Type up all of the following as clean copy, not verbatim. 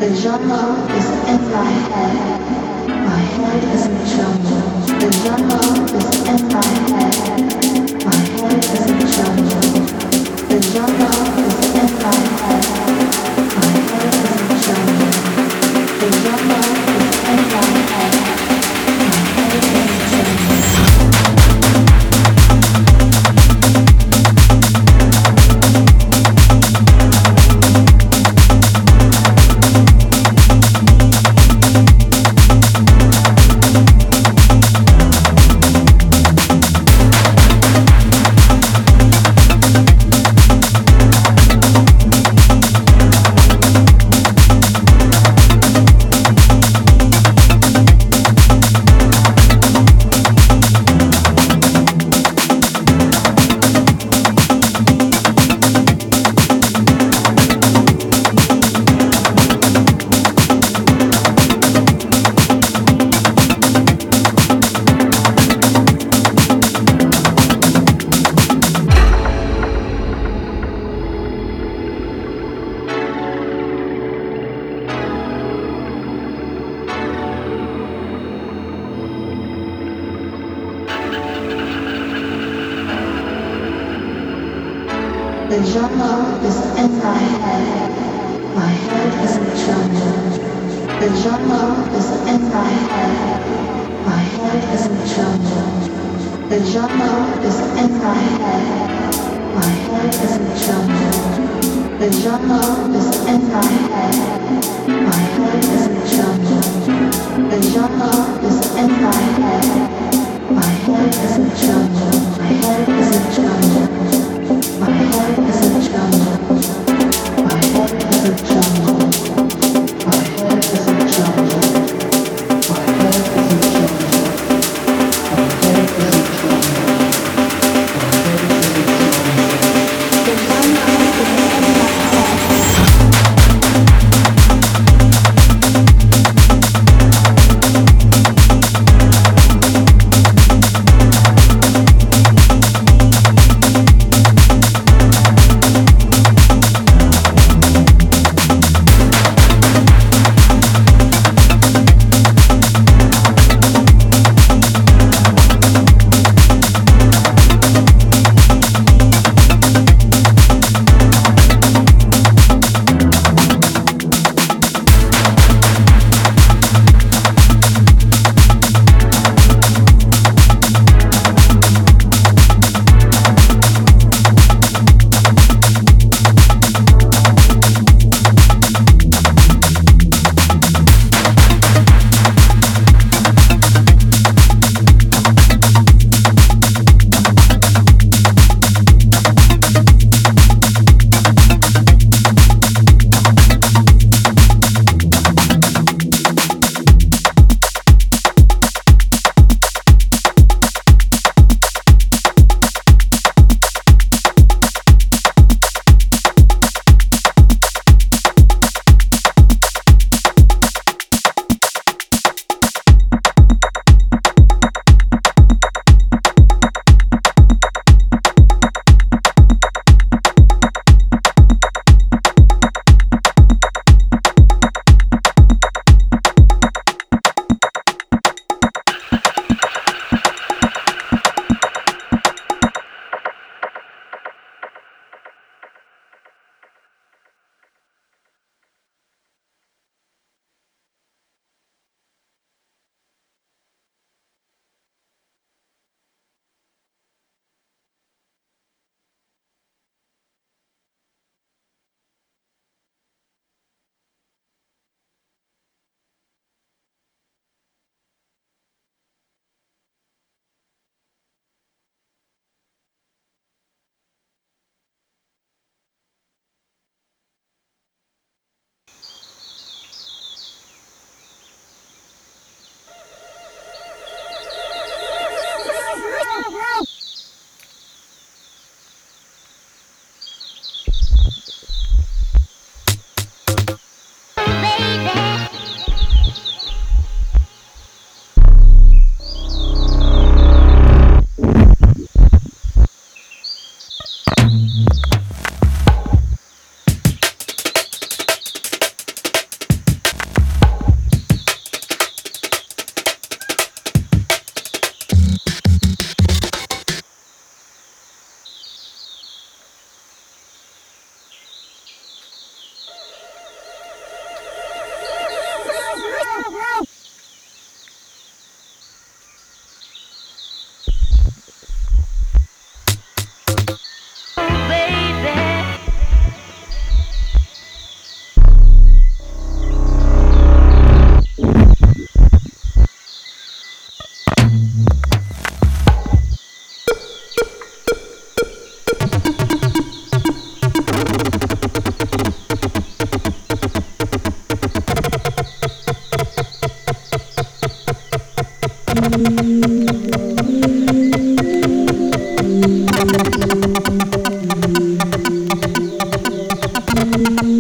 The jungle is in my head. My head is a jungle. The jungle is in my head. My head is a jungle. The jungle is in my head. My head is a jungle. The jungle is in my head. My head is a jungle. The jungle is in my head. My head is a jungle. The jungle is in my head. My head is a jungle. The jungle is in my head. My head is a jungle. The jungle is in my head. My head is a jungle. The jungle is in my head. My head is a jungle. My head is a jungle. My head is a jungle. My head is a jungle. My head is a jungle. My head is a jungle. My head is a jungle. The jungle is in my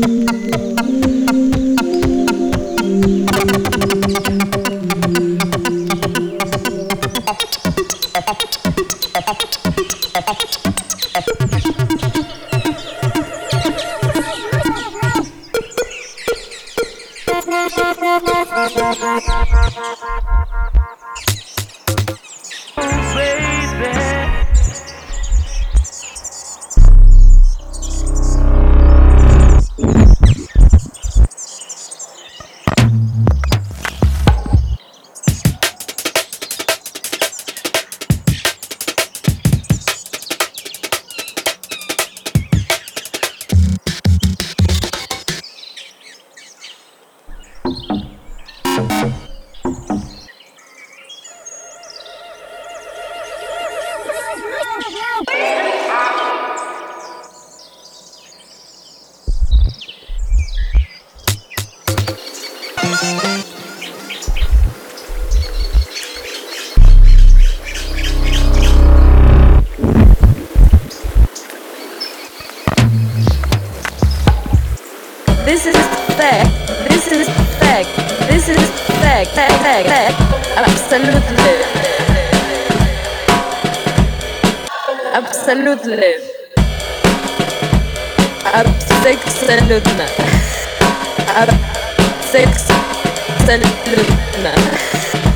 This is fact. This is fact. This is fact. Fact. Absolutely. Absolutely. Absolutely. Absolutely.